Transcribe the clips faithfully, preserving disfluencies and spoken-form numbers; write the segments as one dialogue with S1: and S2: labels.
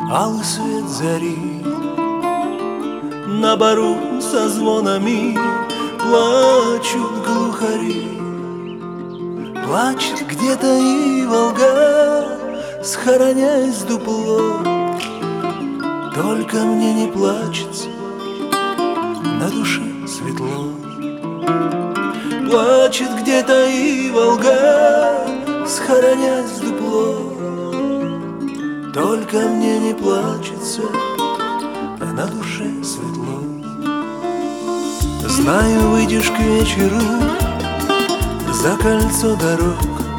S1: алый свет зари. На бару со звонами плачут глухари. Плачет где-то и Волга, схороняясь в дупло. Только мне не плачется, на душе светло. Плачет где-то и Волга, схороняясь в дупло. Только мне не плачется, а на душе светло. Знаю, выйдешь к вечеру за кольцо дорог.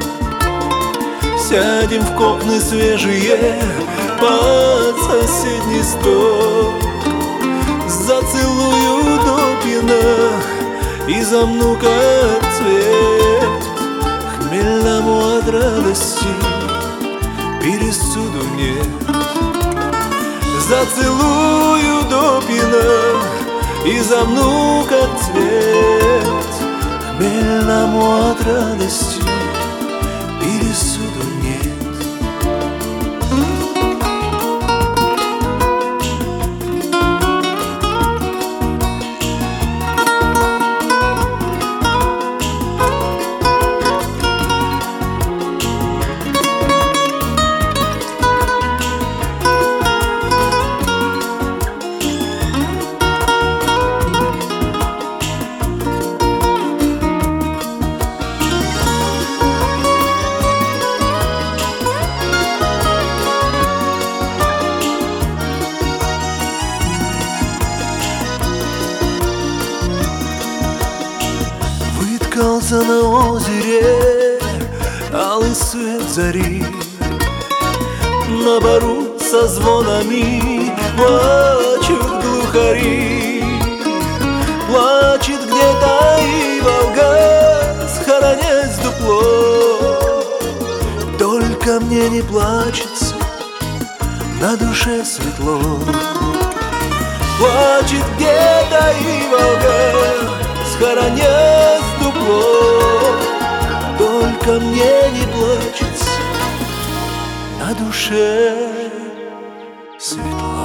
S1: Сядем в копны свежие под соседний стол. Зацелую до пьяна и замну как цвет. Хмельному от радости пересуду нет. Зацелую до пьяна и замну как цвет. Хмельному от радости пересуду нет. Выткался на озере алый свет зари. На бару со звонами плачут глухари. Плачет где-то и Волга, схоронясь в дупло. Только мне не плачется, на душе светло. Плачет где-то и Волга, схоронясь в дупло. Только мне не плачется, на душе светло.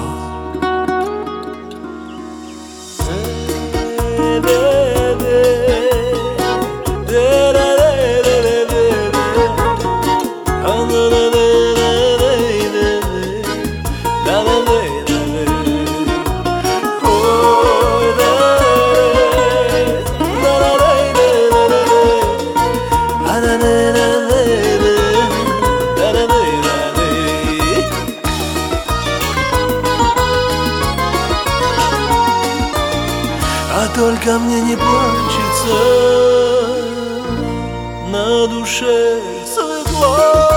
S1: А только мне не плачется, на душе светло.